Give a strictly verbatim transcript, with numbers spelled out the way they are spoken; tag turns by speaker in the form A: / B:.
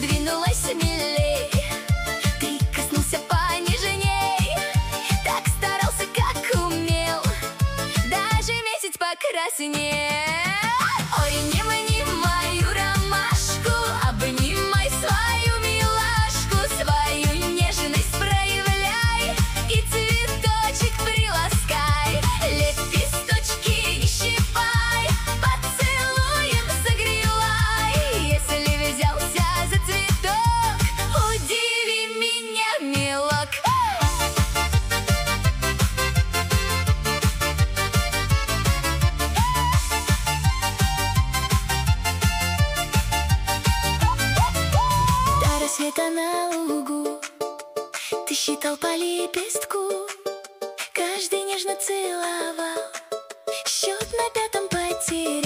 A: двинулась смелей. Ты коснулся понежней, так старался, как умел, даже месяц покраснел. Ой, не мани мою ромашку, обнимай свою милашку, свою нежность проявляй и цветочек приласкай. Лепесточки не щипай, поцелуем согревай. Если взялся за цветок, удиви меня, милок. До рассвета на лугу ты считал по лепестку, каждый нежно целовал, счет на пятом потерял.